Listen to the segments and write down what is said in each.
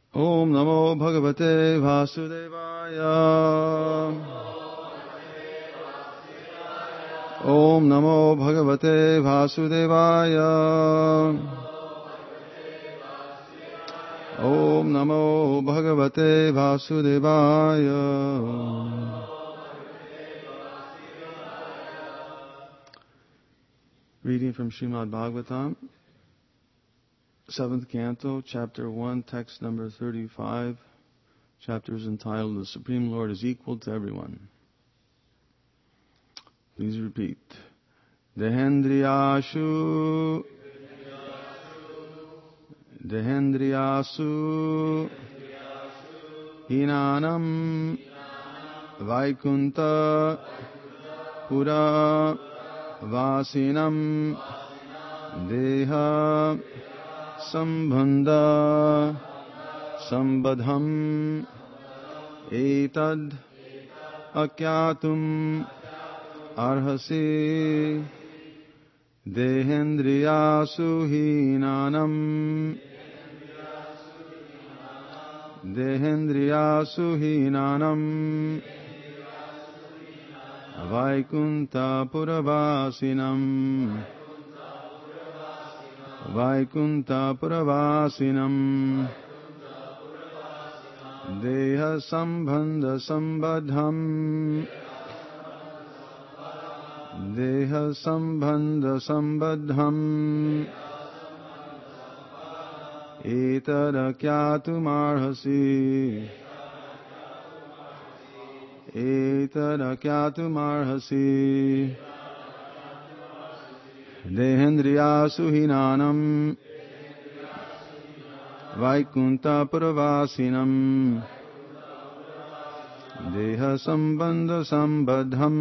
Om Namo Bhagavate Vasudevaya. Om Namo Bhagavate Vasudevaya. Om Namo Bhagavate Vasudevaya. Reading from Srimad Bhagavatam, 7th Canto, Chapter 1, Text number 35. Chapter is entitled, The Supreme Lord is Equal to Everyone. Please repeat. Dehendriyashu Hinanam Vaikunta Pura Vasinam Deha Sambandha Sambadham Etad Akyatum Arhasi Dehendriyasu Hinanam Vaikunta Puravasinam Deha Sambandha Sambadham Etadakyatum Arhasi Dehendriyasu Hinanam Vaikunta Puravasinam Deha Sambandha Sambadham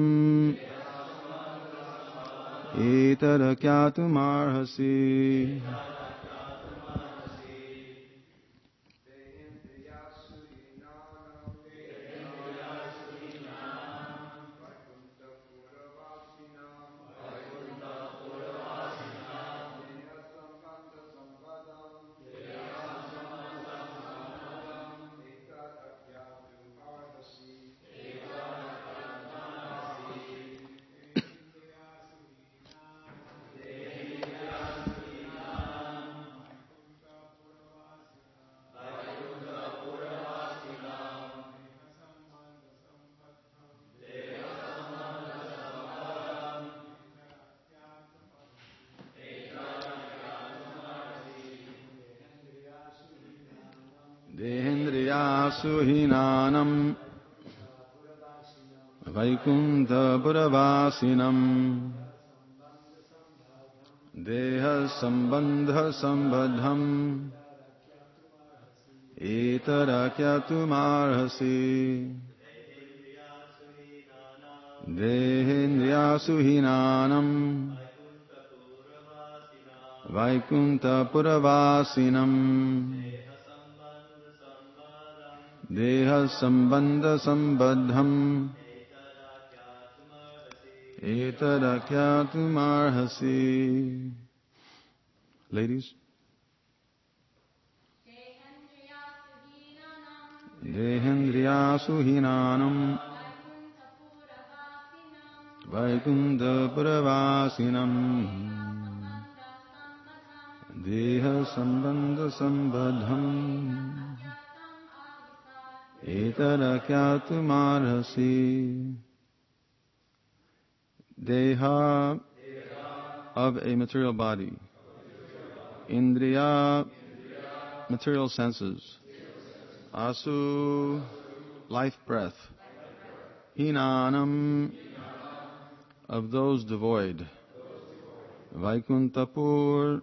Etadakyatum Arhasi. Dehendriyasu Hinanam Vaikunta Puravasinam Deha Sambandha Sambadham Etadakyatum Arhasi Dehendriyasu Hinanam Vaikunta Puravasinam Deha Sambandha Sambadham Etadakyatum Arhasi. Ladies. Dehendriyasu Hinanam Vaikunta Puravasinam Deha Sambandha Sambadham Etadakyatum Arhasi. Deha, of a material body. Indriya, material senses. Asu, life breath. Hinanam, of those devoid. Vaikuntapur,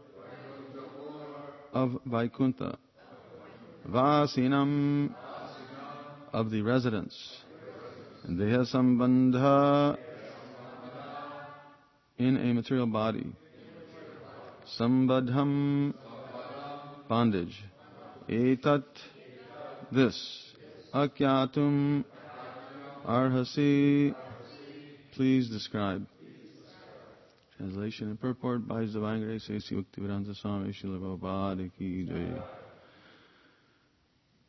of Vaikunta. Vasinam, of the residence. Deha Sambandha, in a material body. Sambadham, bondage. Etat, this. Akyatum, Arhasi, please describe. Translation and purport by His Divine Grace A.C. Bhaktivedanta Swami Srila Prabhupada Ki Jai.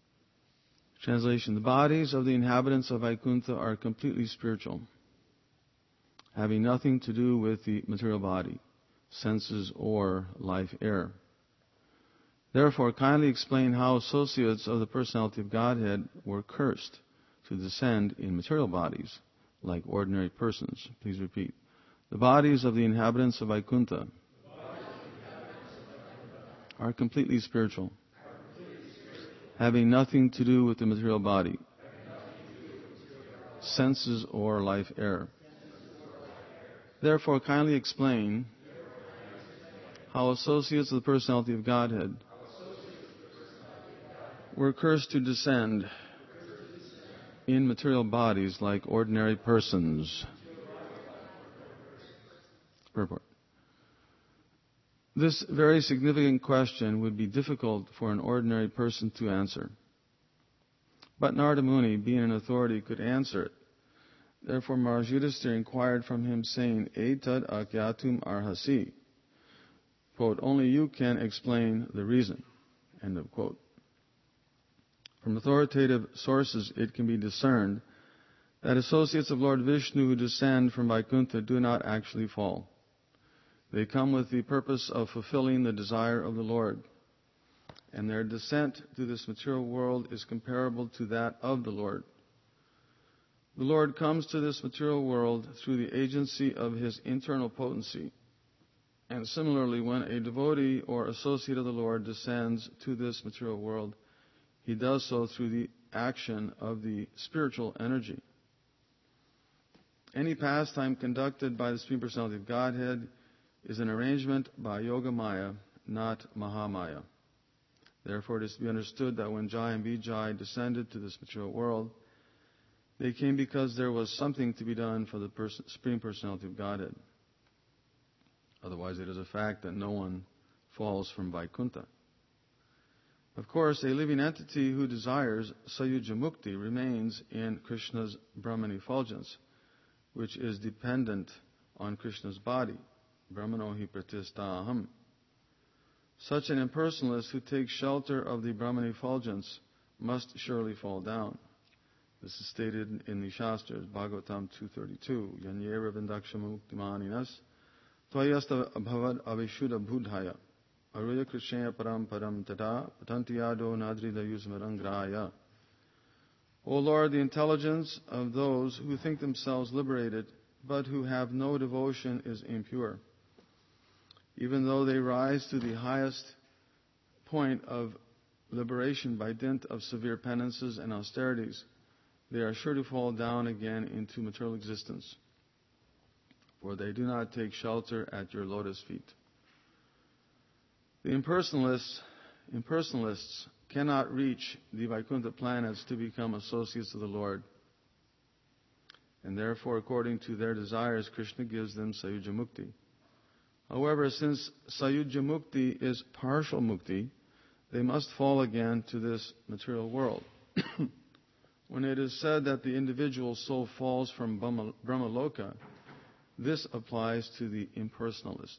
Translation: the bodies of the inhabitants of Vaikuntha are completely spiritual, having nothing to do with the material body, senses, or life air. Therefore, kindly explain how associates of the personality of Godhead were cursed to descend in material bodies like ordinary persons. Please repeat. The bodies of the inhabitants of Vaikuntha are completely spiritual, having nothing to do with the material body, senses, or life air. Therefore, kindly explain how associates of the personality of Godhead were cursed to descend in material bodies like ordinary persons. Purport. This very significant question would be difficult for an ordinary person to answer. But Narada Muni, being an authority, could answer it. Therefore Maharaj Yudhisthira inquired from him, saying, Etad akyatum arhasi. Quote, only you can explain the reason. End of quote. From authoritative sources, it can be discerned that associates of Lord Vishnu who descend from Vaikuntha do not actually fall. They come with the purpose of fulfilling the desire of the Lord, and their descent to this material world is comparable to that of the Lord. The Lord comes to this material world through the agency of His internal potency. And similarly, when a devotee or associate of the Lord descends to this material world, he does so through the action of the spiritual energy. Any pastime conducted by the Supreme Personality of Godhead is an arrangement by Yoga Maya, not Mahamaya. Therefore, it is to be understood that when Jai and Vijay descended to this material world, they came because there was something to be done for the Supreme Personality of Godhead. Otherwise, it is a fact that no one falls from Vaikuntha. Of course, a living entity who desires Sayuja Mukti remains in Krishna's Brahman effulgence, which is dependent on Krishna's body. Brahmano hi pratistaham. Such an impersonalist who takes shelter of the Brahman effulgence must surely fall down. This is stated in the Shastras, Bhagavatam 2.32. Yanyera vindakshama muktimaninas tvayasta bhavad avishuddha budhaya aruya krishya param param tada patantiyado nadrida yusmarangraya. O Lord, the intelligence of those who think themselves liberated, but who have no devotion, is impure. Even though they rise to the highest point of liberation by dint of severe penances and austerities, they are sure to fall down again into material existence, for they do not take shelter at your lotus feet. The impersonalists cannot reach the Vaikuntha planets to become associates of the Lord, and therefore, according to their desires, Krishna gives them Sayuja Mukti. However, since Sayuja Mukti is partial Mukti, they must fall again to this material world. When it is said that the individual soul falls from Brahmaloka, this applies to the impersonalist.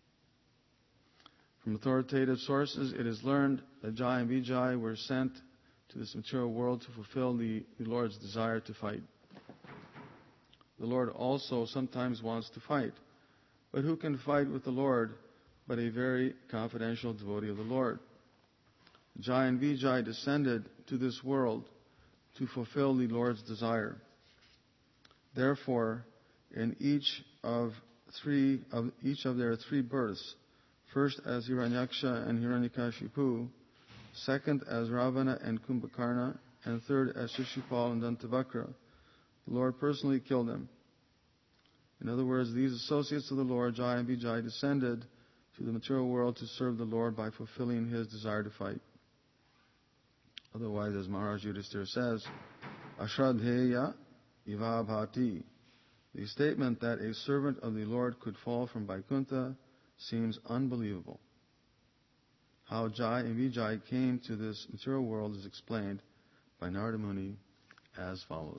From authoritative sources, it is learned that Jai and Vijay were sent to this material world to fulfill the Lord's desire to fight. The Lord also sometimes wants to fight. But who can fight with the Lord but a very confidential devotee of the Lord? Jai and Vijay descended to this world to fulfill the Lord's desire. Therefore, in each of their three births, first as Hiranyaksha and Hiranyakashipu, second as Ravana and Kumbhakarna, and third as Shishupal and Dantavakra, the Lord personally killed them. In other words, these associates of the Lord, Jai and Vijay, descended to the material world to serve the Lord by fulfilling His desire to fight. Otherwise, as Maharaj Yudhisthira says, Ashradheya ivabhati. The statement that a servant of the Lord could fall from Vaikuntha seems unbelievable. How Jai and Vijay came to this material world is explained by Narada Muni as follows.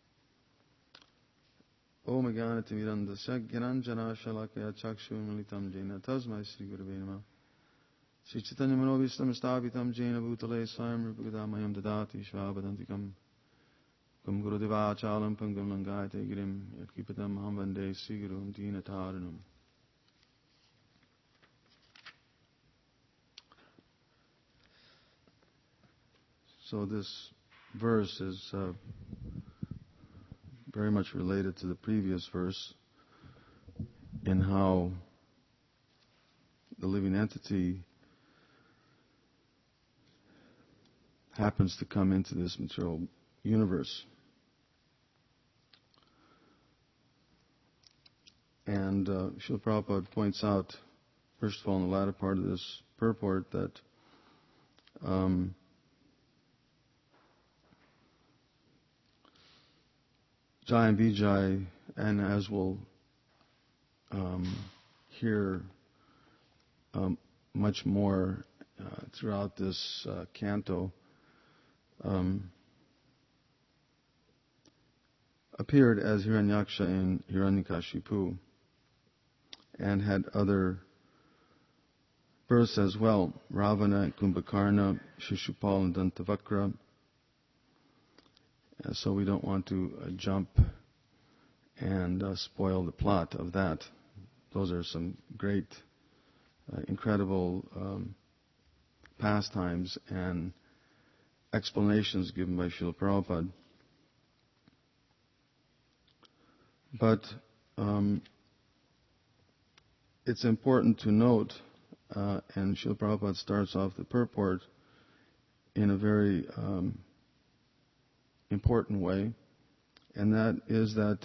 Om Jnanatimidandasya Gyananjana Shalakaya Chakshur Militam Jena Tasmai Sri Gurave Namah Sri Chaitanya Manovistam Stavitam Jaina Bhutale Swayam Rupagadam Dadati Shvabadantikam Kum Gurudeva Chalam Pangam Langayate Girim Yatkipatam Hamvande Sigurum Dina Taranum. So this verse is very much related to the previous verse in how the living entity happens to come into this material universe. And Srila Prabhupada points out, first of all, in the latter part of this purport, that Jai and Vijay, and as we'll hear much more throughout this canto, appeared as Hiranyaksha in Hiranyakashipu and had other births as well. Ravana, Kumbhakarna, Shishupal, and Dantavakra. So we don't want to jump and spoil the plot of that. Those are some great, incredible pastimes and explanations given by Srila Prabhupada. But it's important to note, and Srila Prabhupada starts off the purport in a very important way, and that is that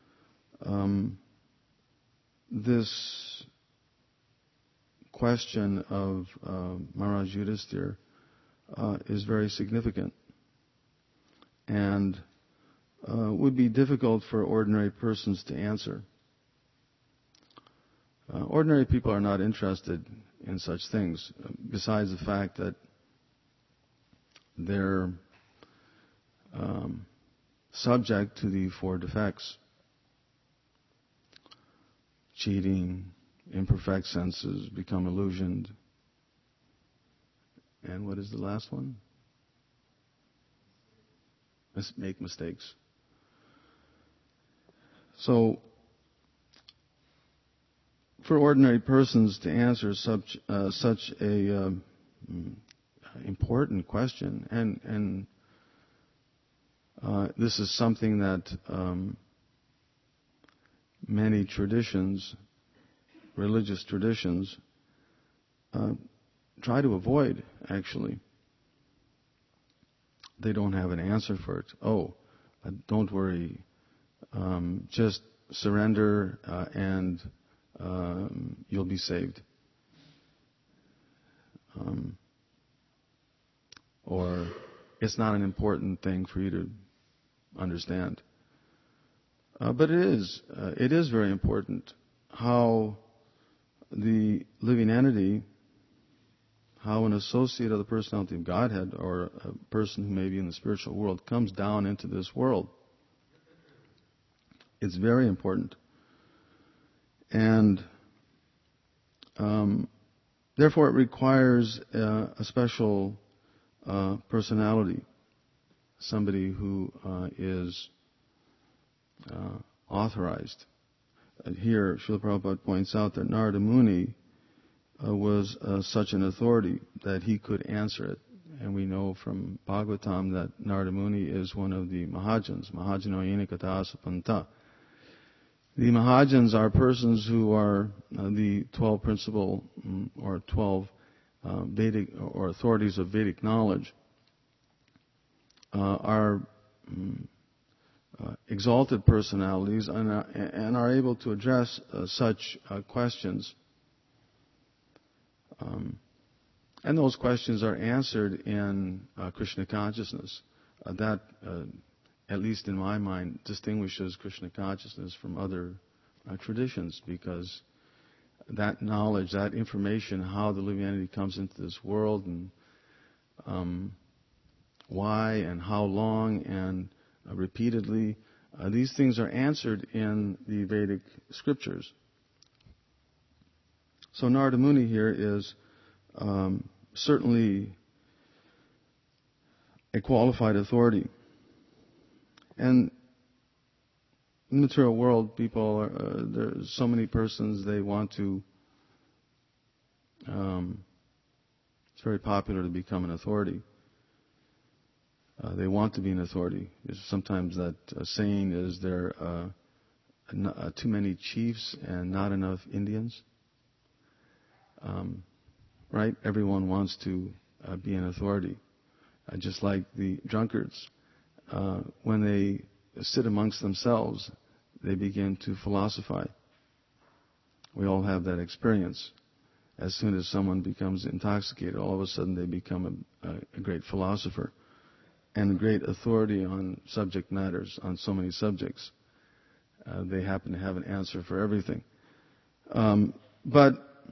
this question of Maharaj Yudhisthira is very significant and would be difficult for ordinary persons to answer. Ordinary people are not interested in such things, besides the fact that they're subject to the four defects: cheating, imperfect senses, become illusioned, and what is the last one? Make mistakes. So, for ordinary persons to answer such a important question, and this is something that many traditions, religious traditions, try to avoid, actually. They don't have an answer for it. Don't worry. Just surrender and you'll be saved. Or it's not an important thing for you to understand. But it is very important how the living entity, how an associate of the personality of Godhead or a person who may be in the spiritual world comes down into this world. It's very important. And therefore it requires a special personality, somebody who is authorized. Here, Srila Prabhupada points out that Narada Muni was such an authority that he could answer it. And we know from Bhagavatam that Narada Muni is one of the Mahajans, Mahajanoyena Kathasapanta. The Mahajans are persons who are the 12 principal or 12 Vedic or authorities of Vedic knowledge, are exalted personalities and are able to address such questions. And those questions are answered in Krishna consciousness. That, at least in my mind, distinguishes Krishna consciousness from other traditions, because that knowledge, that information, how the living entity comes into this world and why and how long and repeatedly, these things are answered in the Vedic scriptures. So Narada Muni here is certainly a qualified authority. And in the material world, people there's so many persons they want to. It's very popular to become an authority. They want to be an authority. Sometimes that saying is there too many chiefs and not enough Indians. Right? Everyone wants to be an authority. Just like the drunkards. When they sit amongst themselves, they begin to philosophize. We all have that experience. As soon as someone becomes intoxicated, all of a sudden they become a great philosopher and a great authority on subject matters, on so many subjects. They happen to have an answer for everything. But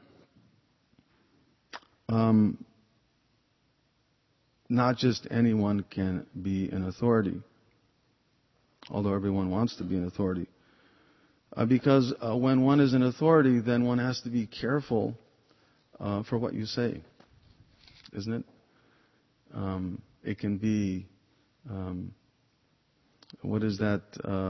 not just anyone can be an authority, although everyone wants to be an authority. Because when one is an authority, then one has to be careful for what you say, isn't it? It can be, what is that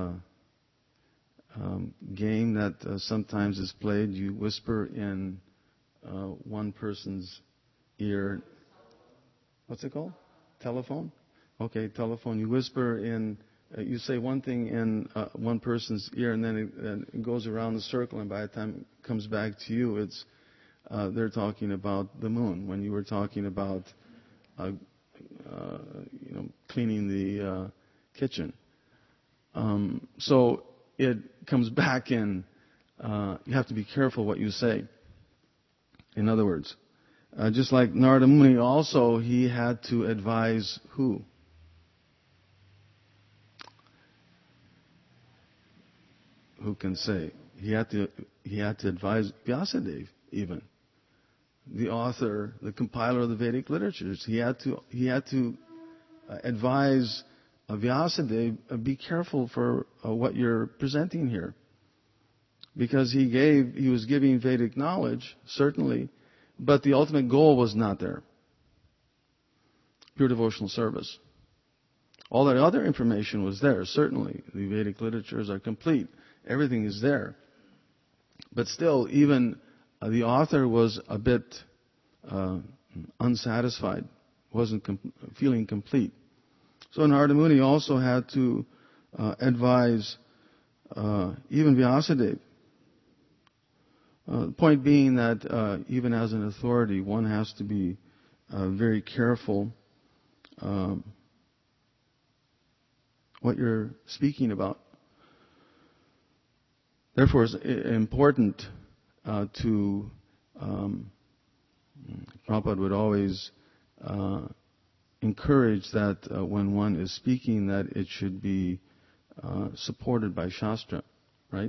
game that sometimes is played? You whisper in one person's ear. What's it called? Telephone? Okay, telephone. You whisper in, you say one thing in one person's ear, and then it goes around the circle, and by the time it comes back to you, it's they're talking about the moon. When you were talking about, cleaning the kitchen. So it comes back in. You have to be careful what you say. In other words, just like Narada Muni also, he had to advise who? Who can say? He had to advise Vyasadeva even. The author, the compiler of the Vedic literatures. He had to advise Vyasadeva, be careful for what you're presenting here. Because he was giving Vedic knowledge, certainly, but the ultimate goal was not there. Pure devotional service. All that other information was there, certainly. The Vedic literatures are complete. Everything is there. But still, even the author was a bit unsatisfied, wasn't feeling complete. So Narada Muni also had to advise even Vyasadeva. The point being that even as an authority, one has to be very careful what you're speaking about. Therefore, it's important to Prabhupada would always encourage that when one is speaking, that it should be supported by Shastra, right?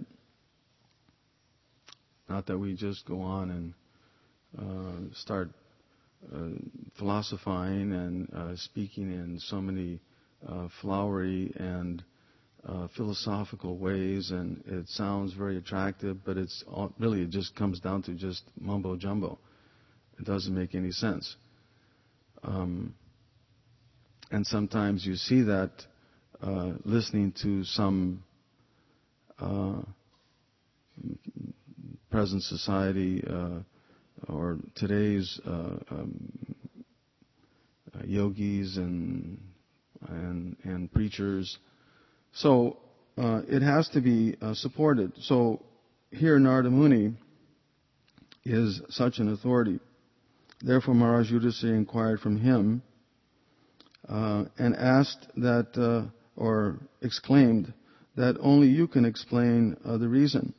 Not that we just go on and start philosophizing and speaking in so many flowery and philosophical ways, and it sounds very attractive, but it just comes down to just mumbo jumbo. It doesn't make any sense. And sometimes you see that listening to some present society or today's yogis and preachers. So it has to be supported. So here Narada Muni is such an authority. Therefore Maharaj Yudhisthira inquired from him and asked that, or exclaimed, that only you can explain the reason.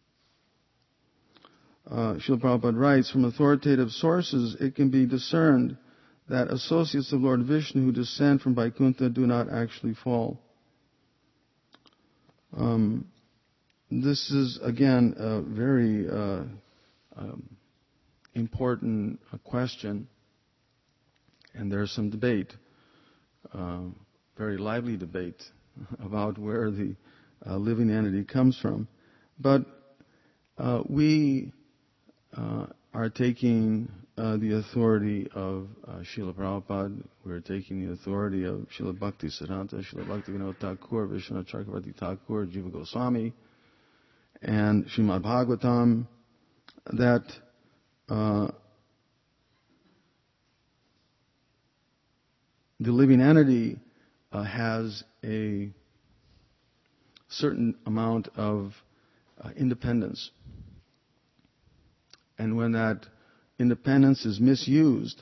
Srila Prabhupada writes, from authoritative sources it can be discerned that associates of Lord Vishnu who descend from Vaikuntha do not actually fall. This is, again, a very important question, and there's some debate, very lively debate, about where the living entity comes from. But we are taking the authority of Srila Prabhupada. We're taking the authority of Srila Bhakti Siddhanta, Srila Bhaktivinoda Thakur, Vishwanath Chakravarti Thakur, Jiva Goswami, and Srimad Bhagavatam, that the living entity has a certain amount of independence. And when that independence is misused,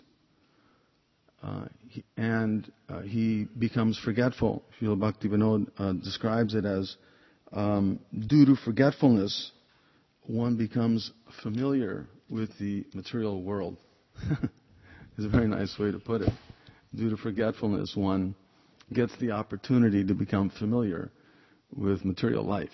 he becomes forgetful. Srila Bhaktivinoda describes it as due to forgetfulness, one becomes familiar with the material world. It's a very nice way to put it. Due to forgetfulness, one gets the opportunity to become familiar with material life.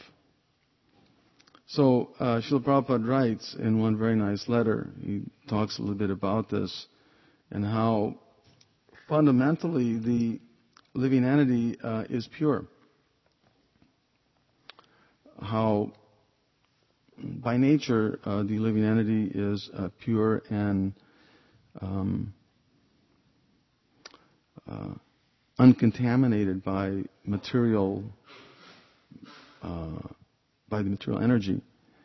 So, Srila Prabhupada writes in one very nice letter, he talks a little bit about this, and how fundamentally the living entity is pure. How by nature the living entity is pure and uncontaminated by the material energy.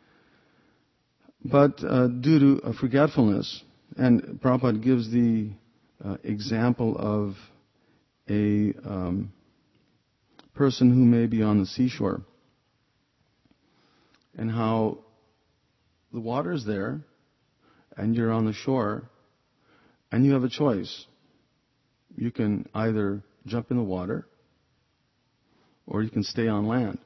But due to forgetfulness, and Prabhupada gives the example of a person who may be on the seashore, and how the water's there, and you're on the shore, and you have a choice. You can either jump in the water, or you can stay on land.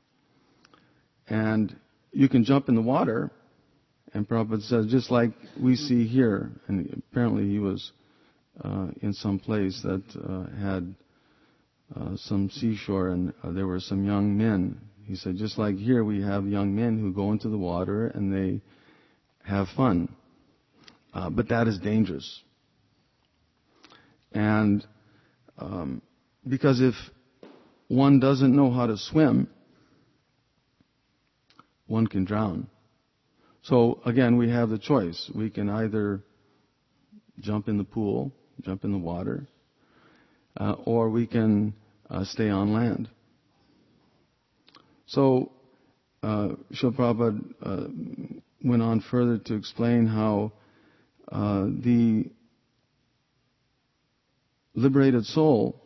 And you can jump in the water, and Prabhupada says, just like we see here, and apparently he was in some place that had some seashore, and there were some young men. He said, just like here, we have young men who go into the water and they have fun. But that is dangerous. And because if one doesn't know how to swim, one can drown. So again, we have the choice. We can either jump in the pool, jump in the water, or we can stay on land. So Srila Prabhupada went on further to explain how the liberated soul,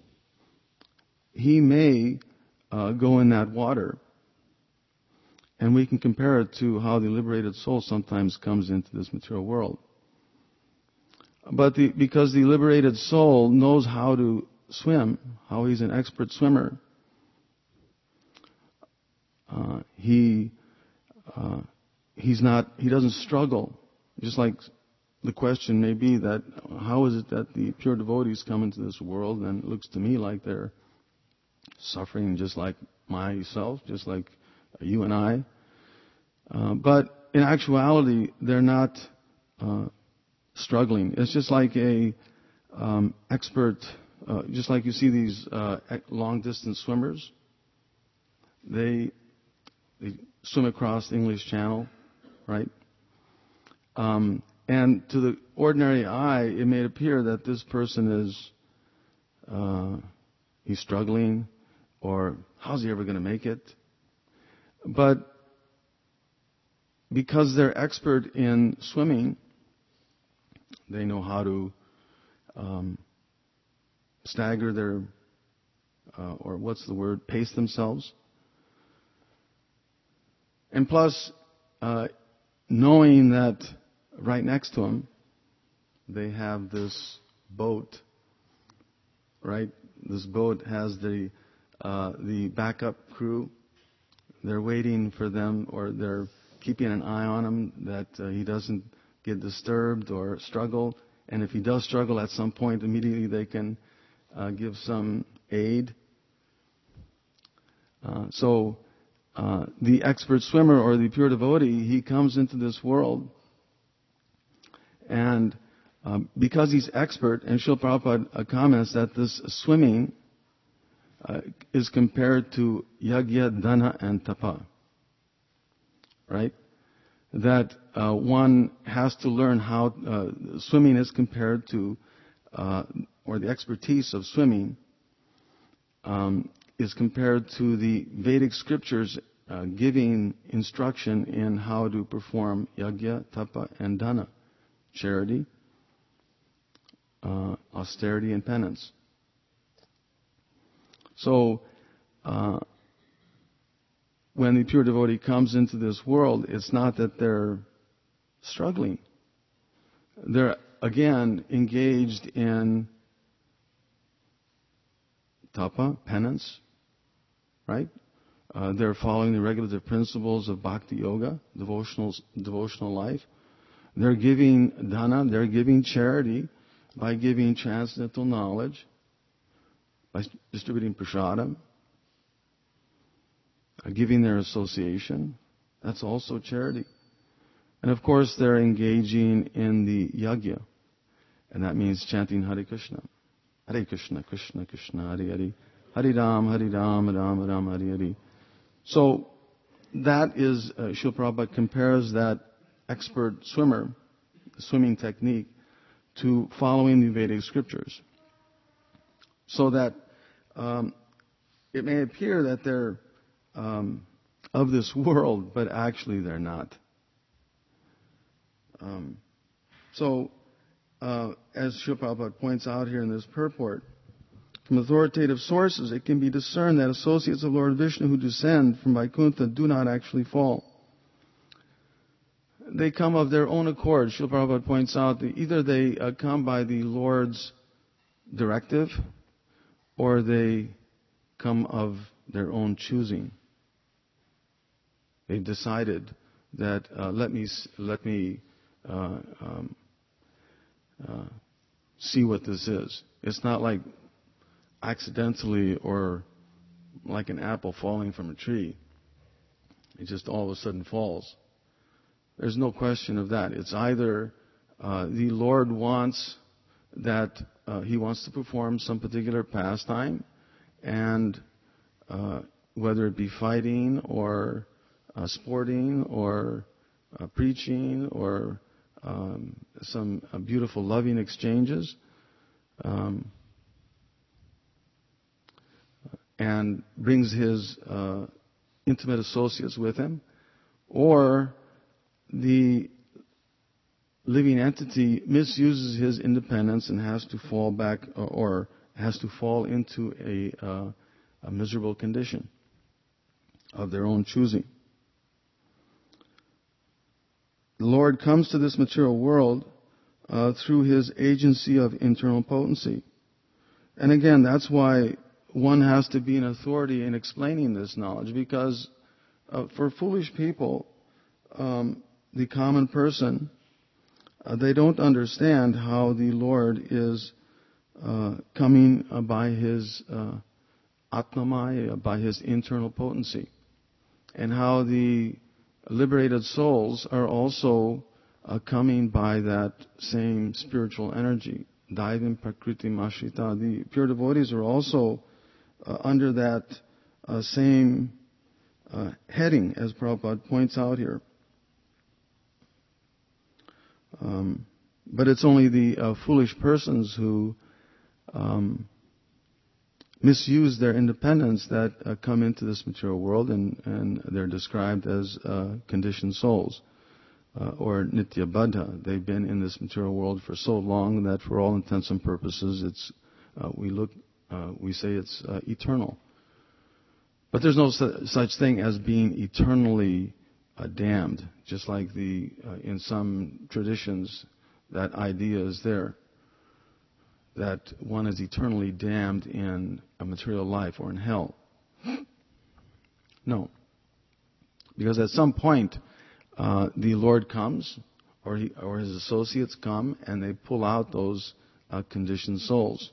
he may go in that water, and we can compare it to how the liberated soul sometimes comes into this material world. But because the liberated soul knows how to swim, how he's an expert swimmer, he doesn't struggle. Just like the question may be that how is it that the pure devotees come into this world, and it looks to me like they're suffering just like myself, just like you and I. But in actuality, they're not struggling. It's just like a expert, just like you see these long distance swimmers. They swim across the English Channel, right? And to the ordinary eye, it may appear that this person is he's struggling, or how's he ever going to make it? But because they're expert in swimming, they know how to stagger their, or what's the word, pace themselves. And plus, knowing that right next to them, they have this boat, right? This boat has the backup crew. They're waiting for them, or they're keeping an eye on him that he doesn't get disturbed or struggle. And if he does struggle at some point, immediately they can give some aid. So the expert swimmer or the pure devotee, he comes into this world, and because he's expert, and Srila Prabhupada comments that this swimming is compared to yagya, dana, and tapa. Right? that one has to learn how swimming is compared to, or the expertise of swimming is compared to the Vedic scriptures giving instruction in how to perform yajna, tapa, and dana, charity, austerity, and penance. So, when the pure devotee comes into this world, it's not that they're struggling. They're, again, engaged in tapa, penance, right? They're following the regulative principles of bhakti yoga, devotional life. They're giving dana, they're giving charity by giving transcendental knowledge, by distributing prasadam, giving their association. That's also charity. And of course, they're engaging in the yajna, and that means chanting Hare Krishna. Hare Krishna, Krishna Krishna, Hare Hare, Hare Ram, Hare Ram, Ram Ram, Hare Hare. So that is, Srila Prabhupada compares that expert swimmer, swimming technique, to following the Vedic scriptures. So that it may appear that they're of this world, but actually they're not. As Srila Prabhupada points out here in this purport, from authoritative sources, it can be discerned that associates of Lord Vishnu who descend from Vaikuntha do not actually fall. They come of their own accord. Srila Prabhupada points out that either they come by the Lord's directive, or they come of their own choosing. They decided that let me see what this is. It's not like accidentally or like an apple falling from a tree. It just all of a sudden falls. There's no question of that. It's either the Lord wants that He wants to perform some particular pastime, and whether it be fighting or sporting or preaching or some beautiful loving exchanges, and brings his intimate associates with him, or the living entity misuses his independence and has to fall back or has to fall into a miserable condition of their own choosing. The Lord comes to this material world through His agency of internal potency. And again, that's why one has to be an authority in explaining this knowledge, because for foolish people, the common person, they don't understand how the Lord is coming by His Atmamaya, by His internal potency, and how the liberated souls are also coming by that same spiritual energy. Daivim Prakriti Mashrita. The pure devotees are also under that same heading, as Prabhupada points out here. But it's only the foolish persons who misuse their independence that come into this material world, and they're described as conditioned souls, or nitya baddha. They've been in this material world for so long that for all intents and purposes it's we say it's eternal. But there's no such thing as being eternally damned. Just like in some traditions, that idea is there, that one is eternally damned in a material life or in hell. No. Because at some point, the Lord comes, or His associates come, and they pull out those conditioned souls.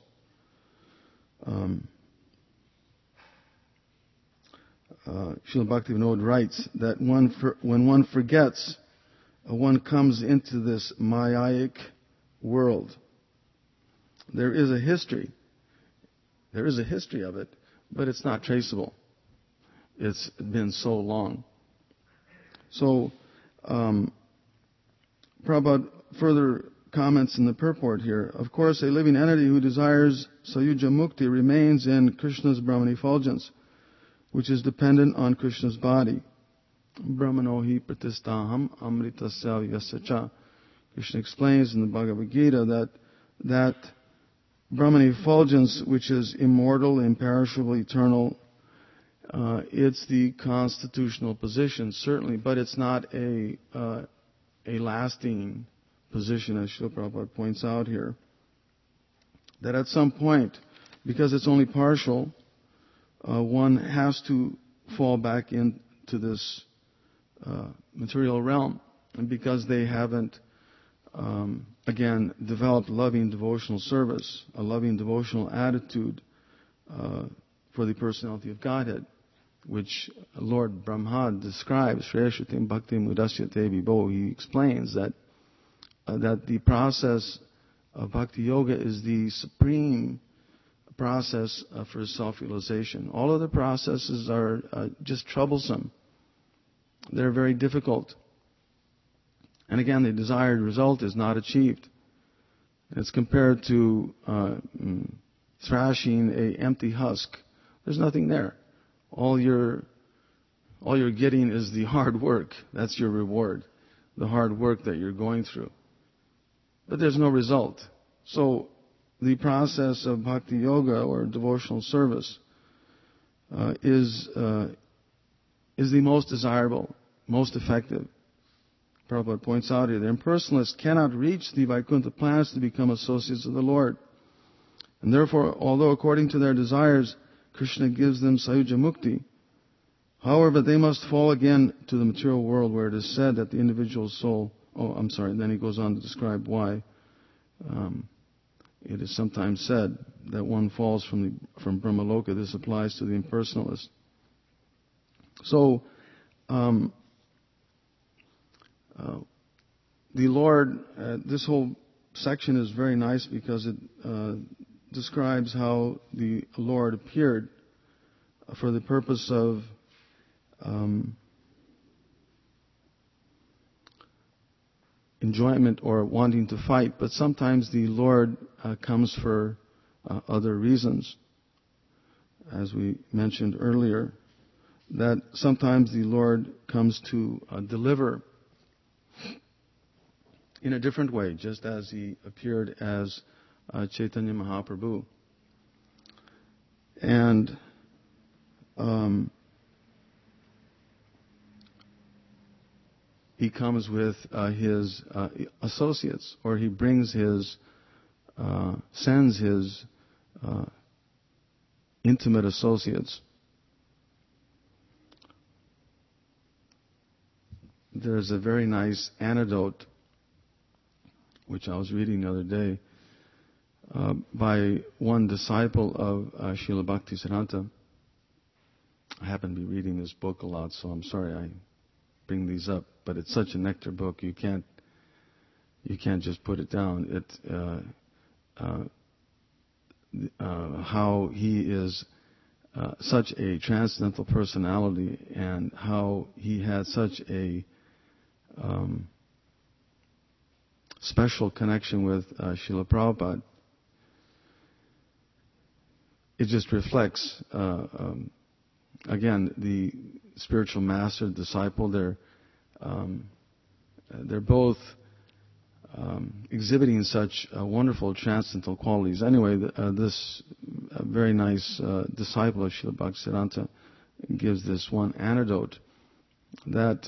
Srila Bhaktivinoda writes that when one forgets, one comes into this Mayayic world. There is a history. There is a history of it, but it's not traceable. It's been so long. So, Prabhupada further comments in the purport here. Of course, a living entity who desires Sayuja Mukti remains in Krishna's Brahman effulgence, which is dependent on Krishna's body. Brahmanohi pratistaham amritasya vyasacha. Krishna explains in the Bhagavad Gita that Brahman effulgence, which is immortal, imperishable, eternal, it's the constitutional position, certainly, but it's not a lasting position, as Srila Prabhupada points out here. That at some point, because it's only partial, one has to fall back into this material realm, and because they haven't, again, developed loving devotional service, a loving devotional attitude for the personality of Godhead, which Lord Brahma describes. Shreyashrutim bhaktim udasyate vibho. He explains that the process of bhakti yoga is the supreme process for self-realization. All other processes are just troublesome. They're very difficult. And again, the desired result is not achieved. It's compared to thrashing an empty husk. There's nothing there. All you're getting is the hard work. That's your reward, the hard work that you're going through. But there's no result. So the process of bhakti yoga or devotional service is the most desirable, most effective. Prabhupada points out here, the impersonalists cannot reach the Vaikuntha planets to become associates of the Lord. And therefore, although according to their desires, Krishna gives them Sayuja Mukti, however, they must fall again to the material world where it is said that the individual soul... then he goes on to describe why it is sometimes said that one falls from Brahmaloka. This applies to the impersonalist. So, the Lord, this whole section is very nice because it describes how the Lord appeared for the purpose of enjoyment or wanting to fight, but sometimes the Lord comes for other reasons. As we mentioned earlier, that sometimes the Lord comes to deliver in a different way, just as He appeared as Chaitanya Mahaprabhu. And He comes with His associates, or He brings sends His intimate associates. There's a very nice anecdote which I was reading the other day by one disciple of Srila Bhaktisiddhanta. I happen to be reading this book a lot, so I'm sorry I bring these up, but it's such a nectar book you can't just put it down. How he is such a transcendental personality, and how he had such a special connection with Srila Prabhupada. It just reflects, again, the spiritual master, disciple. They're both exhibiting such wonderful transcendental qualities. Anyway, this very nice disciple of Srila Bhaktisiddhanta gives this one anecdote that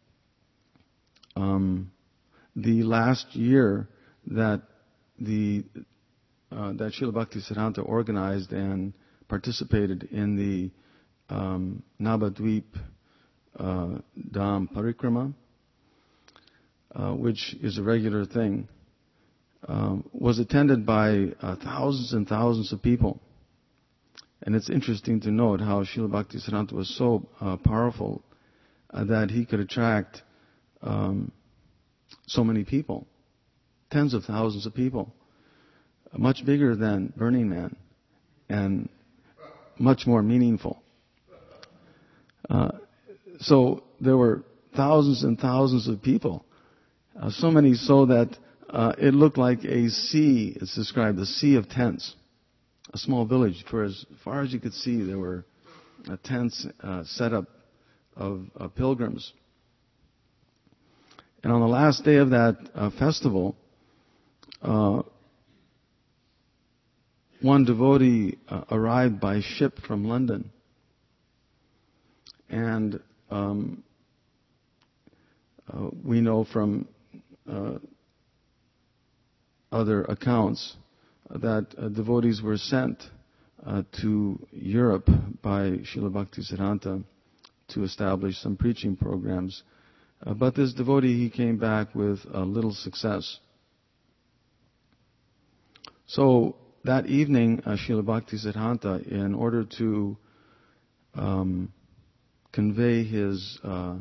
the last year that that Srila Bhaktisiddhanta organized and participated in the Navadvip Dham Parikrama, which is a regular thing, was attended by thousands and thousands of people. And it's interesting to note how Srila Bhaktisiddhanta was so powerful that he could attract so many people, tens of thousands of people, much bigger than Burning Man, and much more meaningful. So there were thousands and thousands of people. So many so that it looked like a sea. It's described, a sea of tents. A small village. For as far as you could see, there were tents set up of pilgrims. And on the last day of that festival, one devotee arrived by ship from London. And we know from other accounts that devotees were sent to Europe by Srila Bhaktisiddhanta to establish some preaching programs. But this devotee, he came back with little success. So that evening, Srila Bhaktisiddhanta, in order to convey his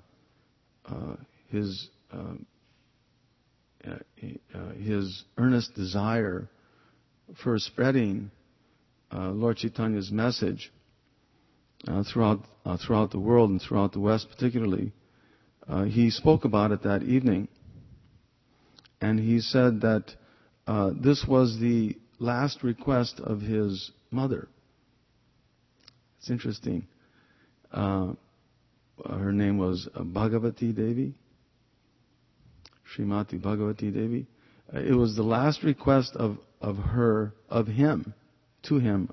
earnest desire for spreading Lord Chaitanya's message throughout the world and throughout the West particularly, he spoke about it that evening. And he said that this was the last request of his mother. It's interesting. Her name was Bhagavati Devi, Srimati Bhagavati Devi. It was the last request of him, to him,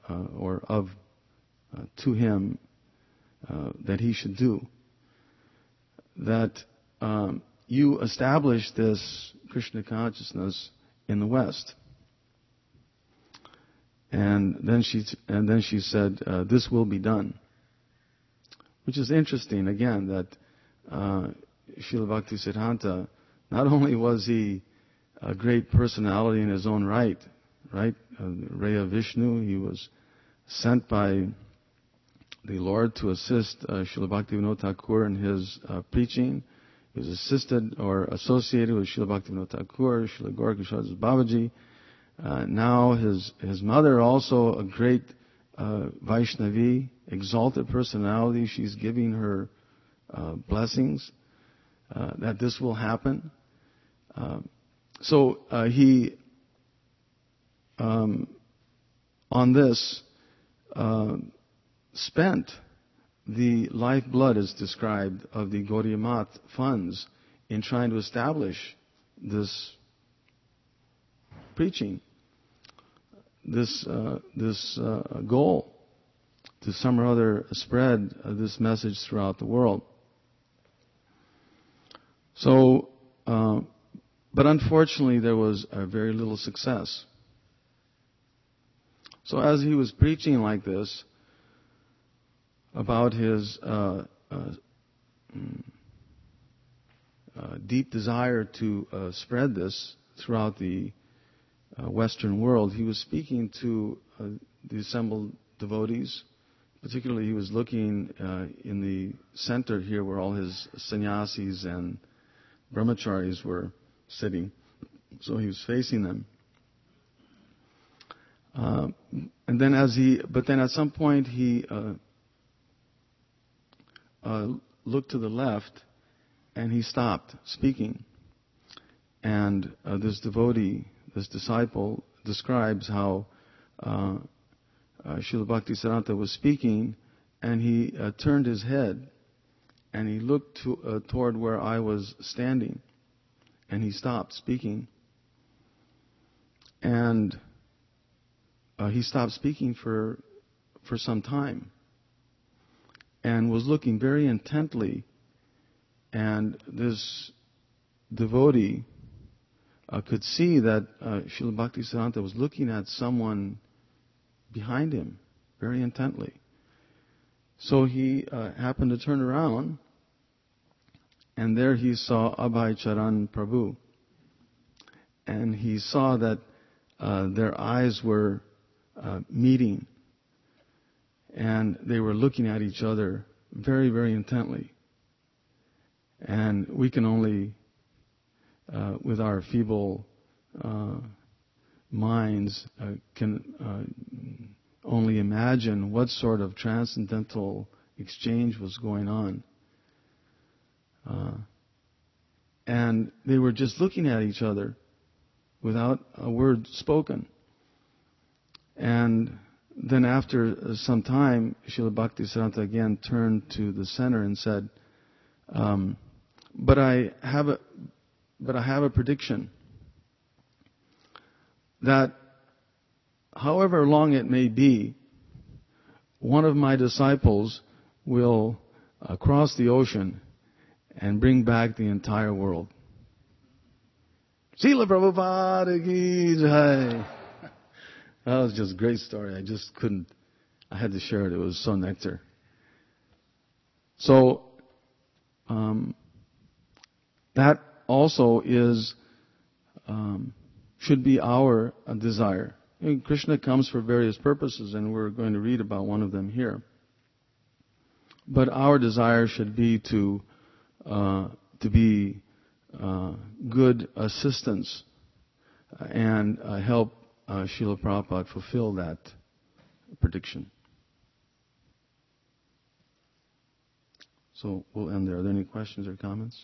that he should do. That you establish this Krishna consciousness in the West. And then she said, this will be done. Which is interesting, again, that Srila Bhaktisiddhanta, not only was he a great personality in his own right? Raya Vishnu, he was sent by the Lord to assist Srila Bhaktivinoda Thakur in his preaching. He was assisted or associated with Srila Bhaktivinoda Thakur, Srila Gaurkishore Babaji. Now his mother, also a great Vaishnavi, exalted personality. She's giving her blessings that this will happen. So he, on this, spent the lifeblood, as described, of the Gaudiya Math funds in trying to establish this preaching, this goal to some or other spread this message throughout the world. So, but unfortunately, there was very little success. So as he was preaching like this about his deep desire to spread this throughout the Western world, he was speaking to the assembled devotees. Particularly, he was looking in the center here where all his sannyasis and brahmacharis were sitting. So he was facing them. And then at some point he looked to the left and he stopped speaking. And this devotee, this disciple, describes how Srila Bhaktisiddhanta was speaking, and he turned his head and he looked toward where I was standing, and he stopped speaking. And he stopped speaking for some time and was looking very intently. And this devotee could see that Srila Bhaktisiddhanta was looking at someone behind him very intently. So he happened to turn around, and there he saw Abhay Charan Prabhu. And he saw that their eyes were meeting, and they were looking at each other very, very intently. And we can only, with our feeble minds, can only imagine what sort of transcendental exchange was going on. And they were just looking at each other without a word spoken. And then after some time, Srila Bhaktisiddhanta again turned to the center and said, but I have a prediction that however long it may be, one of my disciples will cross the ocean and bring back the entire world. Srila Prabhupada ki jai. That was just a great story. I had to share it. It was so nectar. So, that also should be our desire. And Krishna comes for various purposes, and we're going to read about one of them here. But our desire should be to be good assistants and help Srila Prabhupada fulfill that prediction. So we'll end there. Are there any questions or comments?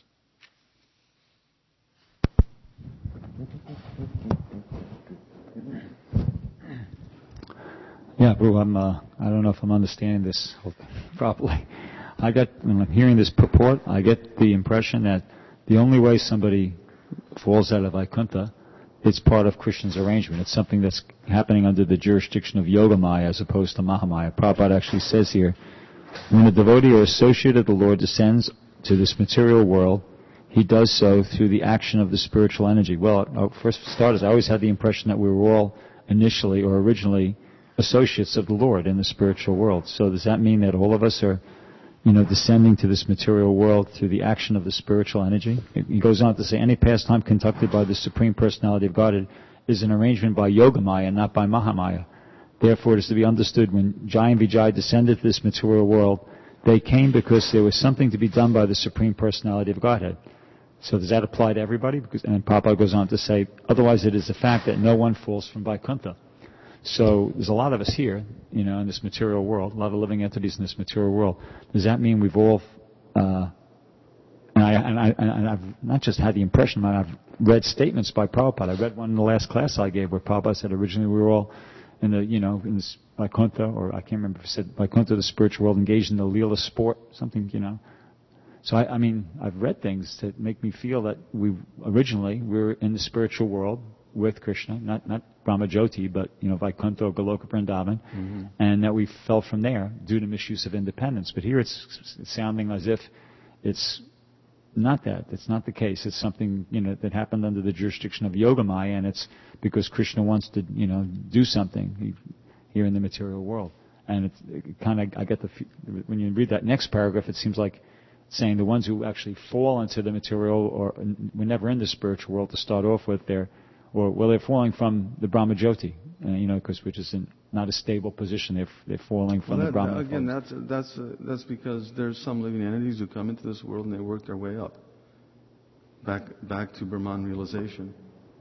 Yeah, Prabhu, I don't know if I'm understanding this properly. When I'm hearing this purport, I get the impression that the only way somebody falls out of Vaikuntha, it's part of Krishna's arrangement. It's something that's happening under the jurisdiction of Yogamaya as opposed to Mahamaya. Prabhupada actually says here, when a devotee or associate of the Lord descends to this material world, he does so through the action of the spiritual energy. Well, first for starters, I always had the impression that we were all initially or originally associates of the Lord in the spiritual world. So does that mean that all of us are, descending to this material world through the action of the spiritual energy? He goes on to say, any pastime conducted by the Supreme Personality of Godhead is an arrangement by Yogamaya, not by Mahamaya. Therefore, it is to be understood when Jai and Vijay descended to this material world, they came because there was something to be done by the Supreme Personality of Godhead. So does that apply to everybody? And Prabhupada goes on to say, otherwise it is the fact that no one falls from Vaikuntha. So there's a lot of us here, in this material world, a lot of living entities in this material world. Does that mean we've all, and I've not just had the impression, I've read statements by Prabhupada. I read one in the last class I gave where Prabhupada said originally we were all in the, in this Vaikuntha, or I can't remember if it said Vaikuntha, the spiritual world, engaged in the Leela sport, something, So I've read things that make me feel that we were in the spiritual world with Krishna, not Brahmajyoti, but Vaikuntha or Goloka Vrindavan, and that we fell from there due to misuse of independence. But here it's sounding as if it's not that. It's not the case. It's something that happened under the jurisdiction of Yogamaya, and it's because Krishna wants to do something here in the material world. And it kind of I get when you read that next paragraph, it seems like saying the ones who actually fall into the material or were never in the spiritual world to start off with, they're falling from the Brahmajyoti, which is not a stable position. They're falling from the Brahma. Again, that's because there's some living entities who come into this world and they work their way up, back to Brahman realization,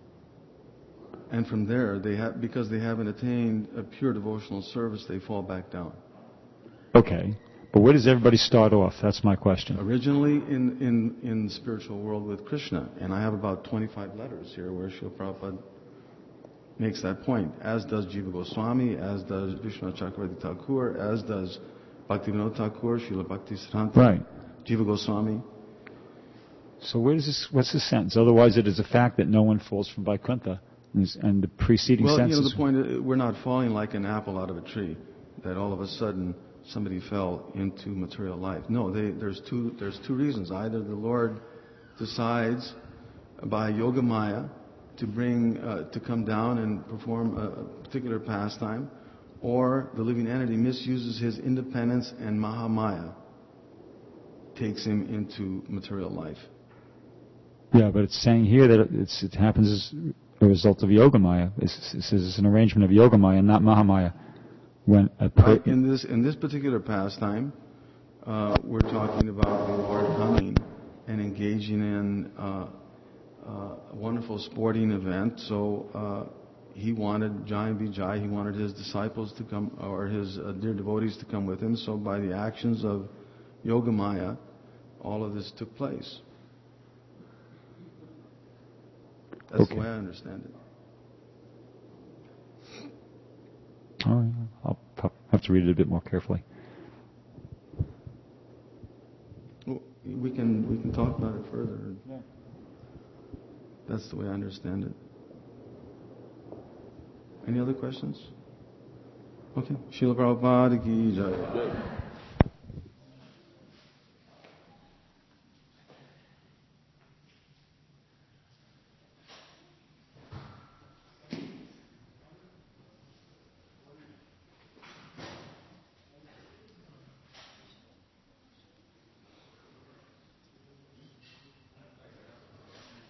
and from there because they haven't attained a pure devotional service, they fall back down. Okay. But where does everybody start off? That's my question. Originally in the spiritual world with Krishna. And I have about 25 letters here where Srila Prabhupada makes that point. As does Jiva Goswami, as does Vishwanath Chakravarti Thakur, as does Bhaktivinoda Thakur, Srila Bhaktisiddhanta, right. Jiva Goswami. So what's the sentence? Otherwise it is a fact that no one falls from Vaikuntha. And the preceding sentence. Well, the point is we're not falling like an apple out of a tree, that all of a sudden somebody fell into material life. No, there's two reasons. Either the Lord decides by Yogamaya to come down and perform a particular pastime, or the living entity misuses his independence and Mahamaya takes him into material life. Yeah, but it's saying here that it happens as a result of Yogamaya. It says it's an arrangement of Yogamaya, not Mahamaya. In this particular pastime, we're talking about the Lord coming and engaging in a wonderful sporting event. So he wanted Jai and Vijay, he wanted his disciples to come, or his dear devotees to come with him. So by the actions of Yogamaya, all of this took place. That's Okay. the way I understand it. All right. I'll have to read it a bit more carefully. Well, we can talk about it further. Yeah. That's the way I understand it. Any other questions? Okay. Srila Prabhupada ki jai.